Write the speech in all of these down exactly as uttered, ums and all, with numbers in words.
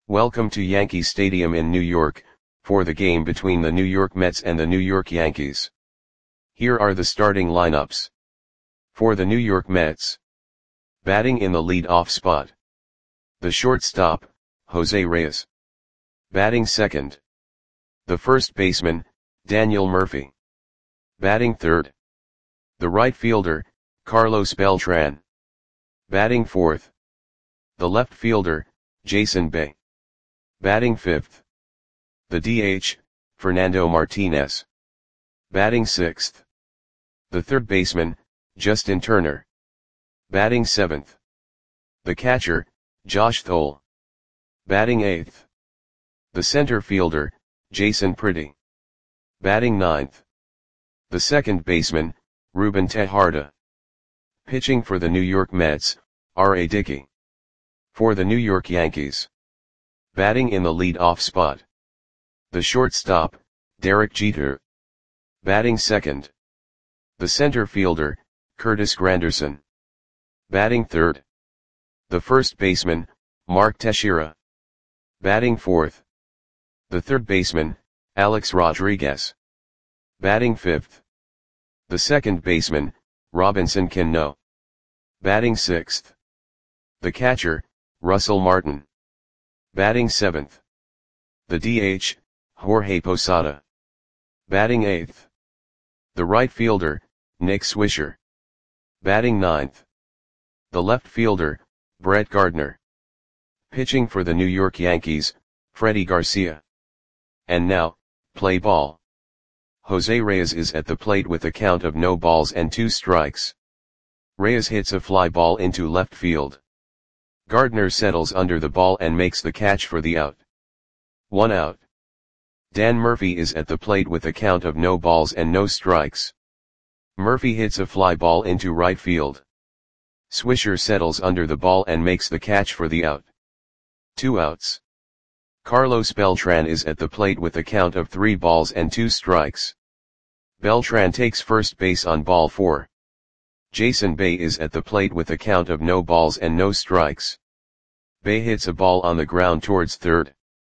Welcome to Yankee Stadium in New York, for the game between the New York Mets and the New York Yankees. Here are the starting lineups. For the New York Mets. Batting in the lead-off spot. The shortstop, Jose Reyes. Batting second. The first baseman, Daniel Murphy. Batting third. The right fielder, Carlos Beltran. Batting fourth. The left fielder, Jason Bay. Batting fifth. The D H, Fernando Martinez. Batting sixth. The third baseman, Justin Turner. Batting seventh. The catcher, Josh Thole. Batting eighth. The center fielder, Jason Pretty. Batting ninth. The second baseman, Ruben Tejada. Pitching for the New York Mets, R A Dickey. For the New York Yankees. Batting in the lead-off spot. The shortstop, Derek Jeter. Batting second. The center fielder, Curtis Granderson. Batting third. The first baseman, Mark Teixeira. Batting fourth. The third baseman, Alex Rodriguez. Batting fifth. The second baseman, Robinson Cano. Batting sixth. The catcher, Russell Martin. Batting seventh. The D H, Jorge Posada. Batting eighth. The right fielder, Nick Swisher. Batting ninth. The left fielder, Brett Gardner. Pitching for the New York Yankees, Freddie Garcia. And now, play ball. Jose Reyes is at the plate with a count of no balls and two strikes. Reyes hits a fly ball into left field. Gardner settles under the ball and makes the catch for the out. One out. Dan Murphy is at the plate with a count of no balls and no strikes. Murphy hits a fly ball into right field. Swisher settles under the ball and makes the catch for the out. Two outs. Carlos Beltran is at the plate with a count of three balls and two strikes. Beltran takes first base on ball four. Jason Bay is at the plate with a count of no balls and no strikes. Bay hits a ball on the ground towards third.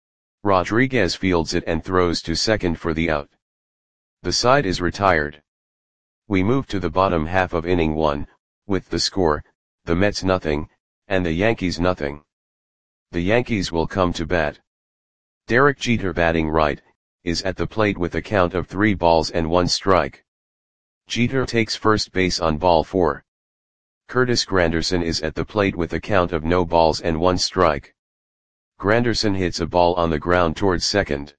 Rodriguez fields it and throws to second for the out. The side is retired. We move to the bottom half of inning one, with the score, the Mets nothing, and the Yankees nothing. The Yankees will come to bat. Derek Jeter batting right, is at the plate with a count of three balls and one strike. Jeter takes first base on ball four. Curtis Granderson is at the plate with a count of no balls and one strike. Granderson hits a ball on the ground towards second.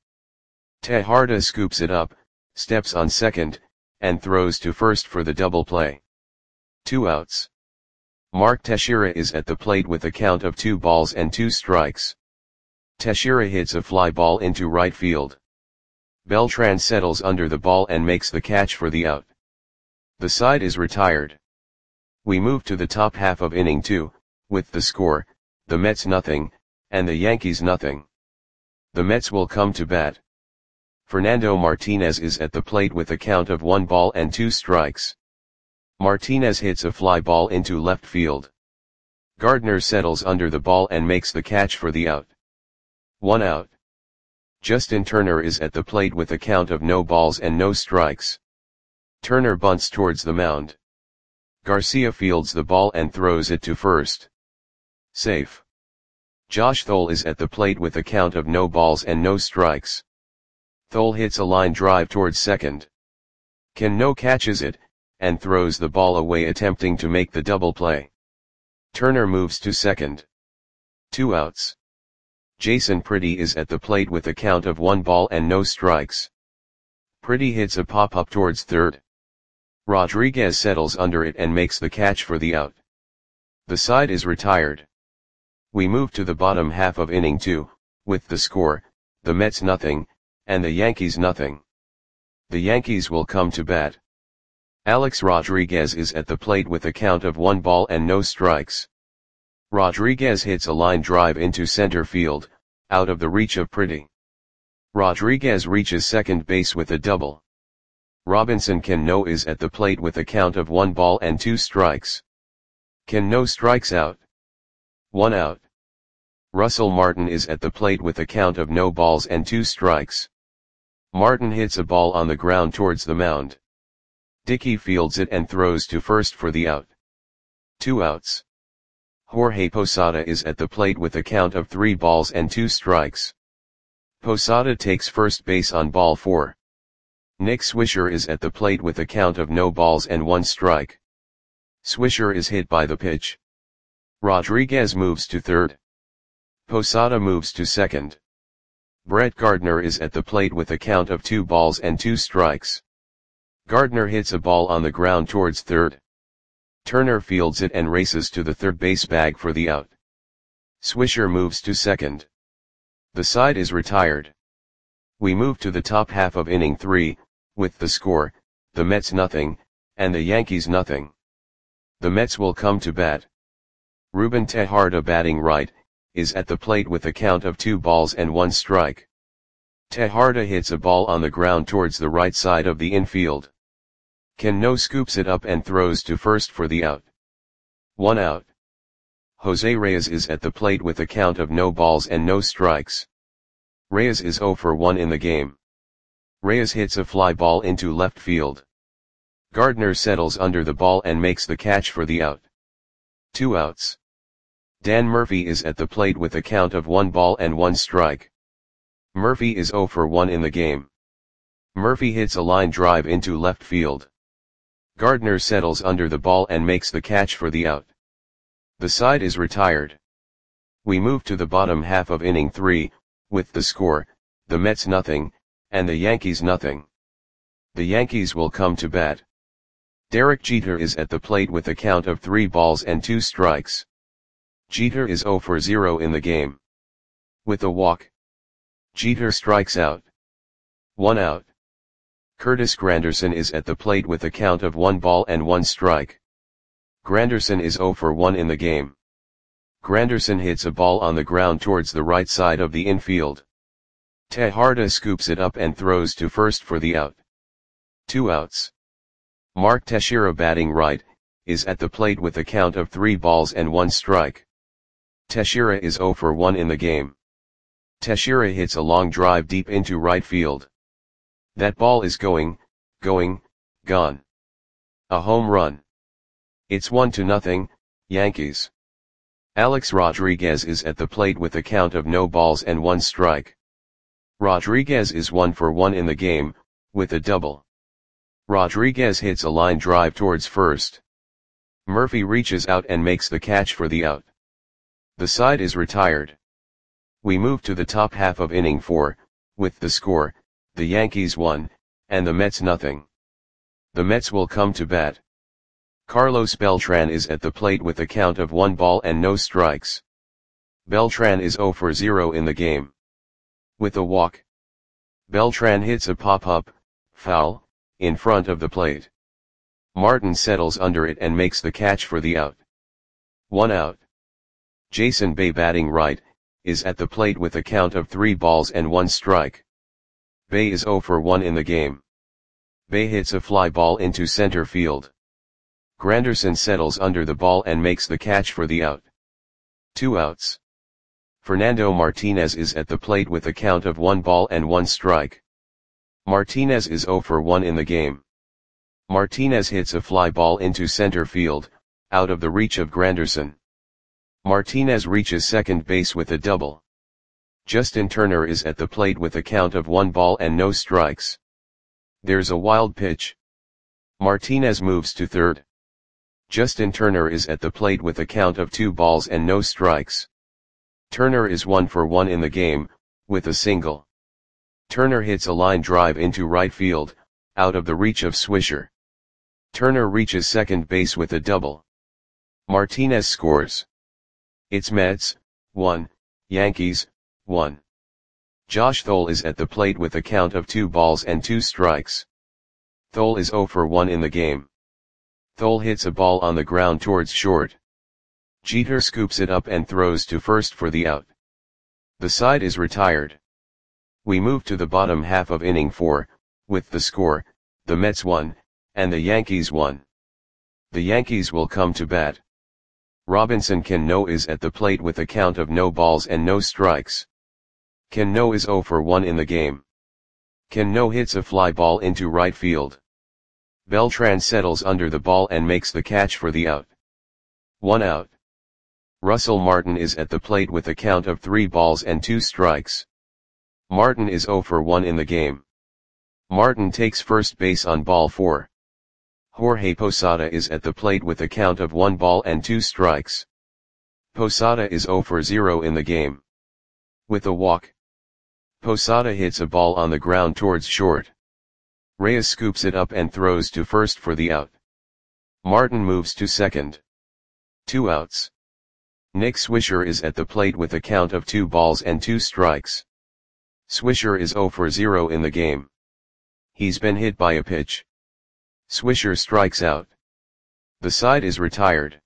Tejada scoops it up, steps on second, and throws to first for the double play. Two outs. Mark Teixeira is at the plate with a count of two balls and two strikes. Teixeira hits a fly ball into right field. Beltran settles under the ball and makes the catch for the out. The side is retired. We move to the top half of inning two, with the score, the Mets nothing, and the Yankees nothing. The Mets will come to bat. Fernando Martinez is at the plate with a count of one ball and two strikes. Martinez hits a fly ball into left field. Gardner settles under the ball and makes the catch for the out. One out. Justin Turner is at the plate with a count of no balls and no strikes. Turner bunts towards the mound. Garcia fields the ball and throws it to first. Safe. Josh Thole is at the plate with a count of no balls and no strikes. Thole hits a line drive towards second. Cano catches it, and throws the ball away attempting to make the double play. Turner moves to second. Two outs. Jason Pretty is at the plate with a count of one ball and no strikes. Pretty hits a pop-up towards third. Rodriguez settles under it and makes the catch for the out. The side is retired. We move to the bottom half of inning two, with the score, the Mets nothing, and the Yankees nothing. The Yankees will come to bat. Alex Rodriguez is at the plate with a count of one ball and no strikes. Rodriguez hits a line drive into center field, out of the reach of Pretty. Rodriguez reaches second base with a double. Robinson Cano is at the plate with a count of one ball and two strikes. Cano strikes out. One out. Russell Martin is at the plate with a count of no balls and two strikes. Martin hits a ball on the ground towards the mound. Dickey fields it and throws to first for the out. Two outs. Jorge Posada is at the plate with a count of three balls and two strikes. Posada takes first base on ball four. Nick Swisher is at the plate with a count of no balls and one strike. Swisher is hit by the pitch. Rodriguez moves to third. Posada moves to second. Brett Gardner is at the plate with a count of two balls and two strikes. Gardner hits a ball on the ground towards third. Turner fields it and races to the third base bag for the out. Swisher moves to second. The side is retired. We move to the top half of inning three, with the score, the Mets nothing, and the Yankees nothing. The Mets will come to bat. Ruben Tejada, batting right, is at the plate with a count of two balls and one strike. Tejada hits a ball on the ground towards the right side of the infield. Cano scoops it up and throws to first for the out. One out. Jose Reyes is at the plate with a count of no balls and no strikes. Reyes is zero for one in the game. Reyes hits a fly ball into left field. Gardner settles under the ball and makes the catch for the out. Two outs. Dan Murphy is at the plate with a count of one ball and one strike. Murphy is zero for one in the game. Murphy hits a line drive into left field. Gardner settles under the ball and makes the catch for the out. The side is retired. We move to the bottom half of inning three, with the score, the Mets nothing, and the Yankees nothing. The Yankees will come to bat. Derek Jeter is at the plate with a count of three balls and two strikes. Jeter is zero for zero in the game. With a walk, Jeter strikes out. One out. Curtis Granderson is at the plate with a count of one ball and one strike. Granderson is zero for one in the game. Granderson hits a ball on the ground towards the right side of the infield. Tejada scoops it up and throws to first for the out. Two outs. Mark Teixeira, batting right, is at the plate with a count of three balls and one strike. Teixeira is zero for one in the game. Teixeira hits a long drive deep into right field. That ball is going, going, gone. A home run. It's one to nothing, Yankees. Alex Rodriguez is at the plate with a count of no balls and one strike. Rodriguez is one for one in the game, with a double. Rodriguez hits a line drive towards first. Murphy reaches out and makes the catch for the out. The side is retired. We move to the top half of inning four, with the score, the Yankees one, and the Mets nothing. The Mets will come to bat. Carlos Beltran is at the plate with a count of one ball and no strikes. Beltran is zero for zero in the game. With a walk, Beltran hits a pop-up, foul, in front of the plate. Martin settles under it and makes the catch for the out. One out. Jason Bay, batting right, is at the plate with a count of three balls and one strike. Bay is zero for one in the game. Bay hits a fly ball into center field. Granderson settles under the ball and makes the catch for the out. Two outs. Fernando Martinez is at the plate with a count of one ball and one strike. Martinez is zero for one in the game. Martinez hits a fly ball into center field, out of the reach of Granderson. Martinez reaches second base with a double. Justin Turner is at the plate with a count of one ball and no strikes. There's a wild pitch. Martinez moves to third. Justin Turner is at the plate with a count of two balls and no strikes. Turner is one for one in the game, with a single. Turner hits a line drive into right field, out of the reach of Swisher. Turner reaches second base with a double. Martinez scores. It's Mets, one, Yankees, one. Josh Thole is at the plate with a count of two balls and two strikes. Thole is zero for one in the game. Thole hits a ball on the ground towards short. Jeter scoops it up and throws to first for the out. The side is retired. We move to the bottom half of inning four, with the score, the Mets one, and the Yankees one. The Yankees will come to bat. Robinson Cano is at the plate with a count of no balls and no strikes. Cano is zero for one in the game. Cano hits a fly ball into right field. Beltran settles under the ball and makes the catch for the out. One out. Russell Martin is at the plate with a count of three balls and two strikes. Martin is zero for one in the game. Martin takes first base on ball four. Jorge Posada is at the plate with a count of one ball and two strikes. Posada is zero for zero in the game. With a walk, Posada hits a ball on the ground towards short. Reyes scoops it up and throws to first for the out. Martin moves to second. Two outs. Nick Swisher is at the plate with a count of two balls and two strikes. Swisher is zero for zero in the game. He's been hit by a pitch. Swisher strikes out. The side is retired.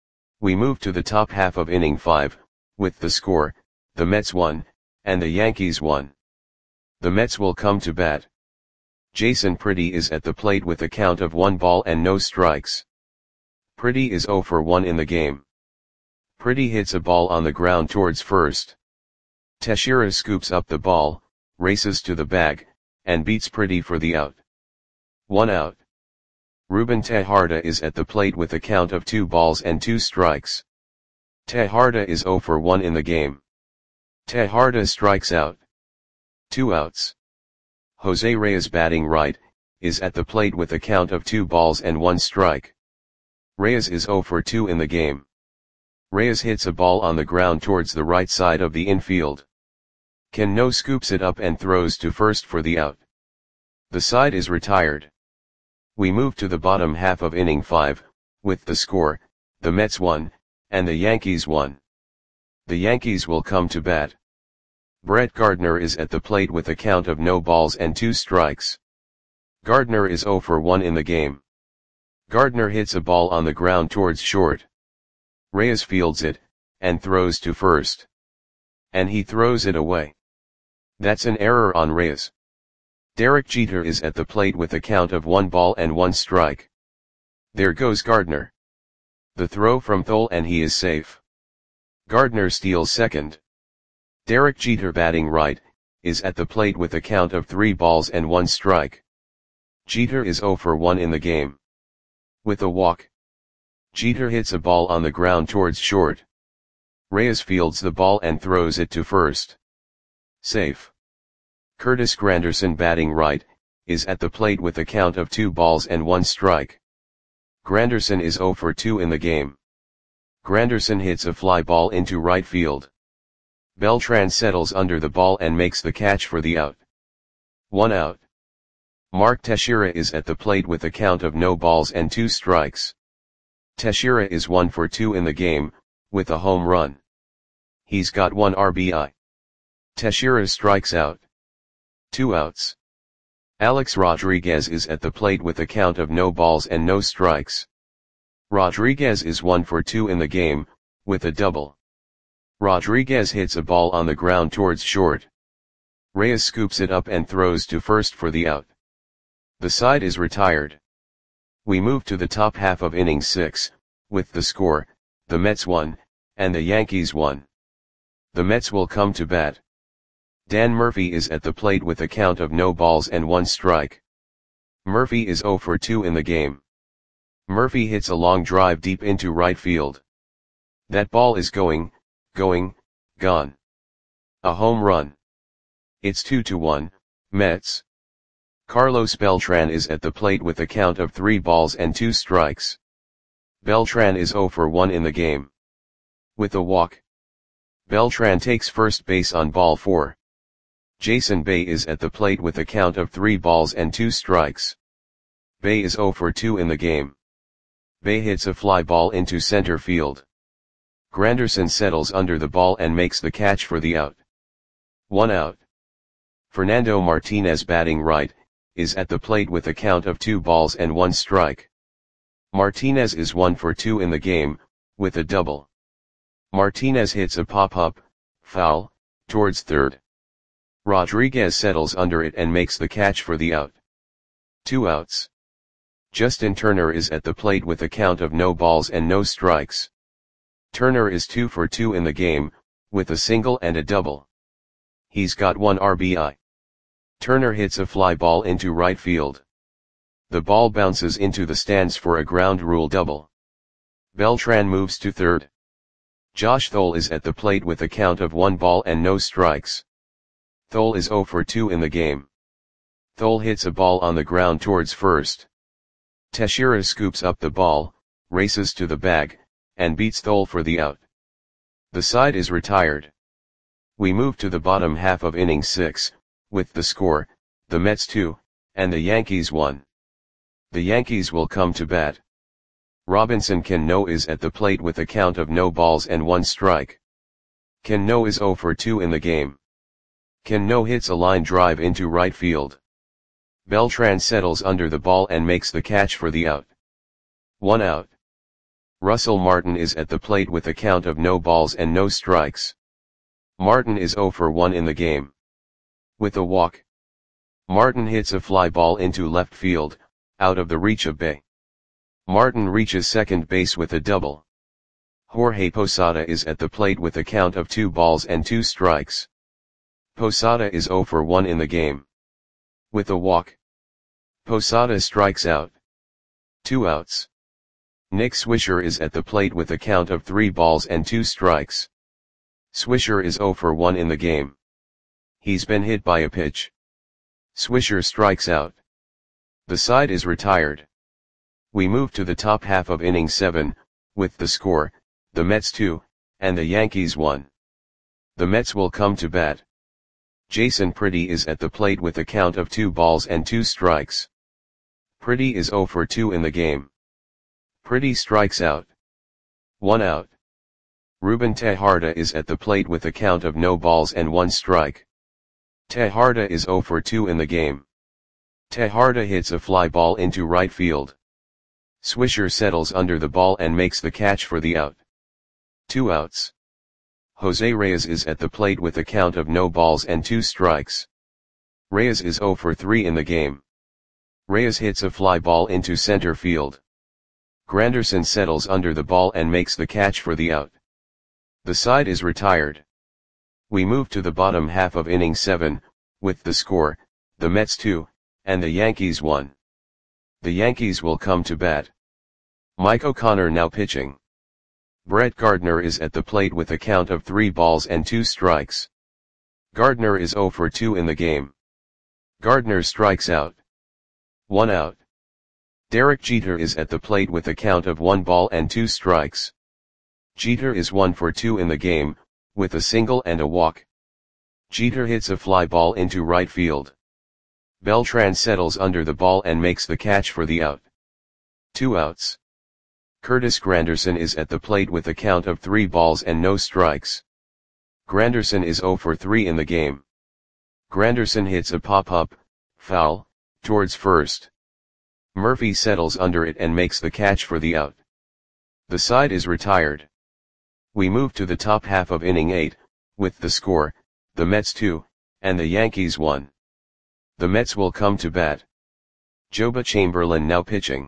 We move to the top half of inning five, with the score, the Mets won, and the Yankees won. The Mets will come to bat. Jason Pretty is at the plate with a count of one ball and no strikes. Pretty is zero for one in the game. Pretty hits a ball on the ground towards first. Teixeira scoops up the ball, races to the bag, and beats Pretty for the out. One out. Ruben Tejada is at the plate with a count of two balls and two strikes. Tejada is zero for one in the game. Tejada strikes out. Two outs. Jose Reyes, batting right, is at the plate with a count of two balls and one strike. Reyes is zero for two in the game. Reyes hits a ball on the ground towards the right side of the infield. Cano scoops it up and throws to first for the out. The side is retired. We move to the bottom half of inning five, with the score, the Mets won, and the Yankees won. The Yankees will come to bat. Brett Gardner is at the plate with a count of no balls and two strikes. Gardner is zero for one in the game. Gardner hits a ball on the ground towards short. Reyes fields it, and throws to first. And he throws it away. That's an error on Reyes. Derek Jeter is at the plate with a count of one ball and one strike. There goes Gardner. The throw from Thole and he is safe. Gardner steals second. Derek Jeter, batting right, is at the plate with a count of three balls and one strike. Jeter is zero for one in the game. With a walk, Jeter hits a ball on the ground towards short. Reyes fields the ball and throws it to first. Safe. Curtis Granderson, batting right, is at the plate with a count of two balls and one strike. Granderson is zero for two in the game. Granderson hits a fly ball into right field. Beltran settles under the ball and makes the catch for the out. One out. Mark Teixeira is at the plate with a count of no balls and two strikes. Teixeira is one for two in the game, with a home run. He's got one R B I. Teixeira strikes out. Two outs. Alex Rodriguez is at the plate with a count of no balls and no strikes. Rodriguez is one for two in the game, with a double. Rodriguez hits a ball on the ground towards short. Reyes scoops it up and throws to first for the out. The side is retired. We move to the top half of inning six, with the score, the Mets won, and the Yankees won. The Mets will come to bat. Dan Murphy is at the plate with a count of no balls and one strike. Murphy is zero for two in the game. Murphy hits a long drive deep into right field. That ball is going, going, gone. A home run. It's two to one, Mets. Carlos Beltran is at the plate with a count of three balls and two strikes. Beltran is zero for one in the game. With a walk, Beltran takes first base on ball four. Jason Bay is at the plate with a count of three balls and two strikes. Bay is zero for two in the game. Bay hits a fly ball into center field. Granderson settles under the ball and makes the catch for the out. One out. Fernando Martinez, batting right, is at the plate with a count of two balls and one strike. Martinez is one for two in the game, with a double. Martinez hits a pop-up, foul, towards third. Rodriguez settles under it and makes the catch for the out. Two outs. Justin Turner is at the plate with a count of no balls and no strikes. Turner is two for two in the game, with a single and a double. He's got one R B I. Turner hits a fly ball into right field. The ball bounces into the stands for a ground rule double. Beltran moves to third. Josh Thole is at the plate with a count of one ball and no strikes. Thole is zero for two in the game. Thole hits a ball on the ground towards first. Teixeira scoops up the ball, races to the bag, and beats Thole for the out. The side is retired. We move to the bottom half of inning six, with the score, the Mets two, and the Yankees one. The Yankees will come to bat. Robinson Cano is at the plate with a count of no balls and one strike. Cano is zero for two in the game. Cano hits a line drive into right field. Beltran settles under the ball and makes the catch for the out. One out. Russell Martin is at the plate with a count of no balls and no strikes. Martin is zero for one in the game. With a walk. Martin hits a fly ball into left field, out of the reach of Bay. Martin reaches second base with a double. Jorge Posada is at the plate with a count of two balls and two strikes. Posada is zero for one in the game. With a walk. Posada strikes out. Two outs. Nick Swisher is at the plate with a count of three balls and two strikes. Swisher is zero for one in the game. He's been hit by a pitch. Swisher strikes out. The side is retired. We move to the top half of inning seven, with the score, the Mets two, and the Yankees one. The Mets will come to bat. Jason Pretty is at the plate with a count of two balls and two strikes. Pretty is zero for two in the game. Pretty strikes out. One out. Ruben Tejada is at the plate with a count of no balls and one strike. Tejada is zero for two in the game. Tejada hits a fly ball into right field. Swisher settles under the ball and makes the catch for the out. Two outs. Jose Reyes is at the plate with a count of no balls and two strikes. Reyes is zero for three in the game. Reyes hits a fly ball into center field. Granderson settles under the ball and makes the catch for the out. The side is retired. We move to the bottom half of inning seven, with the score, the Mets two, and the Yankees one. The Yankees will come to bat. Mike O'Connor now pitching. Brett Gardner is at the plate with a count of three balls and two strikes. Gardner is zero for two in the game. Gardner strikes out. One out. Derek Jeter is at the plate with a count of one ball and two strikes. Jeter is one for two in the game, with a single and a walk. Jeter hits a fly ball into right field. Beltran settles under the ball and makes the catch for the out. Two outs. Curtis Granderson is at the plate with a count of three balls and no strikes. Granderson is zero for three in the game. Granderson hits a pop-up, foul, towards first. Murphy settles under it and makes the catch for the out. The side is retired. We move to the top half of inning eight, with the score, the Mets two, and the Yankees one. The Mets will come to bat. Joba Chamberlain now pitching.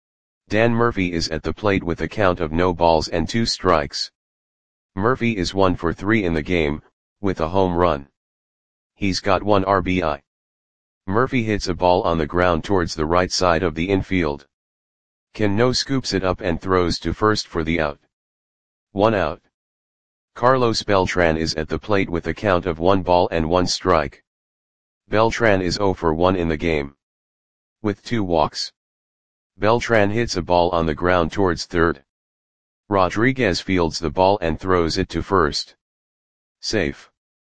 Dan Murphy is at the plate with a count of no balls and two strikes. Murphy is one for three in the game, with a home run. He's got one R B I. Murphy hits a ball on the ground towards the right side of the infield. Cano scoops it up and throws to first for the out. One out. Carlos Beltran is at the plate with a count of one ball and one strike. Beltran is zero for one in the game. With two walks. Beltran hits a ball on the ground towards third. Rodriguez fields the ball and throws it to first. Safe.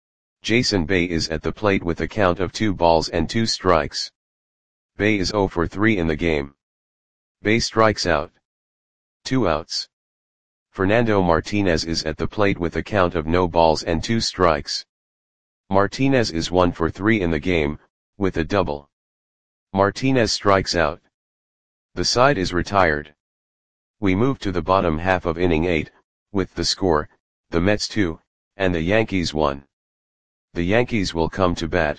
Jason Bay is at the plate with a count of two balls and two strikes. Bay is zero for three in the game. Bay strikes out. Two outs. Fernando Martinez is at the plate with a count of no balls and two strikes. Martinez is one for three in the game, with a double. Martinez strikes out. The side is retired. We move to the bottom half of inning eight, with the score, the Mets two, and the Yankees one. The Yankees will come to bat.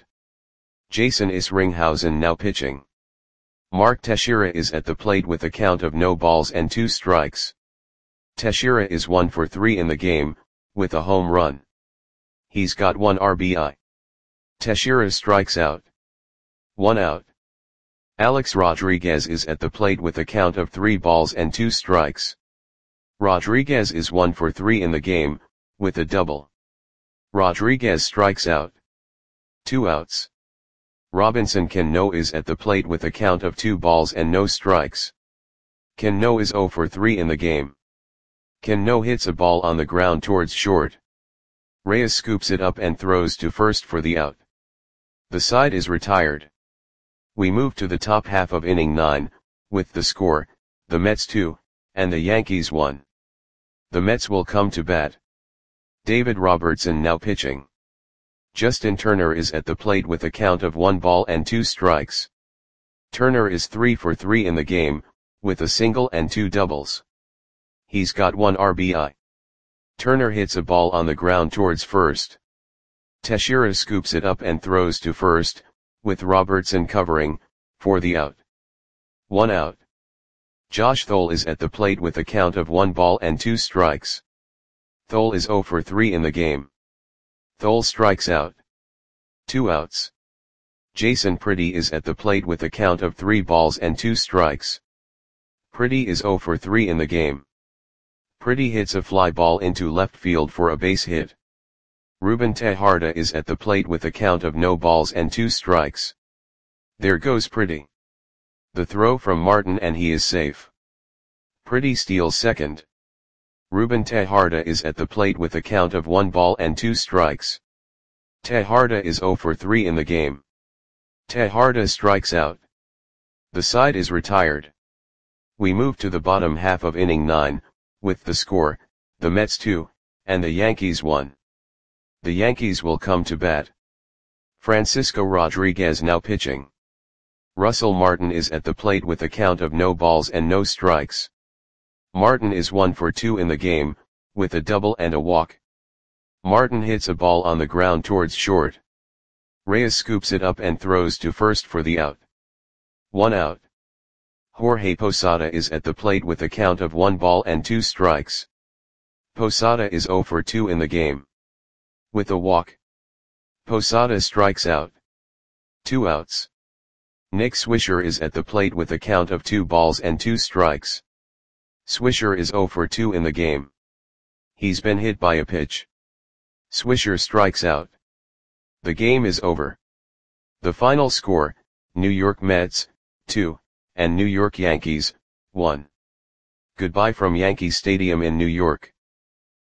Jason Isringhausen now pitching. Mark Teixeira is at the plate with a count of no balls and two strikes. Teixeira is one for three in the game, with a home run. He's got one R B I. Teixeira strikes out. One out. Alex Rodriguez is at the plate with a count of three balls and two strikes. Rodriguez is one for three in the game, with a double. Rodriguez strikes out. Two outs. Robinson Cano is at the plate with a count of two balls and no strikes. Cano is zero for three in the game. Cano hits a ball on the ground towards short. Reyes scoops it up and throws to first for the out. The side is retired. We move to the top half of inning nine, with the score, the Mets two, and the Yankees one. The Mets will come to bat. David Robertson now pitching. Justin Turner is at the plate with a count of one ball and two strikes. Turner is three for three in the game, with a single and two doubles. He's got one R B I. Turner hits a ball on the ground towards first. Teixeira scoops it up and throws to first, with Robertson covering, for the out. One out. Josh Thole is at the plate with a count of one ball and two strikes. Thole is zero for three in the game. Thole strikes out. Two outs. Jason Pretty is at the plate with a count of three balls and two strikes. Pretty is zero for three in the game. Pretty hits a fly ball into left field for a base hit. Ruben Tejada is at the plate with a count of no balls and two strikes. There goes Pretty. The throw from Martin and he is safe. Pretty steals second. Ruben Tejada is at the plate with a count of one ball and two strikes. Tejada is zero for three in the game. Tejada strikes out. The side is retired. We move to the bottom half of inning nine, with the score, the Mets two, and the Yankees one. The Yankees will come to bat. Francisco Rodriguez now pitching. Russell Martin is at the plate with a count of no balls and no strikes. Martin is one for two in the game, with a double and a walk. Martin hits a ball on the ground towards short. Reyes scoops it up and throws to first for the out. One out. Jorge Posada is at the plate with a count of one ball and two strikes. Posada is zero for two in the game. With a walk. Posada strikes out. Two outs. Nick Swisher is at the plate with a count of two balls and two strikes. Swisher is zero for two in the game. He's been hit by a pitch. Swisher strikes out. The game is over. The final score, New York Mets, two, and New York Yankees, one. Goodbye from Yankee Stadium in New York.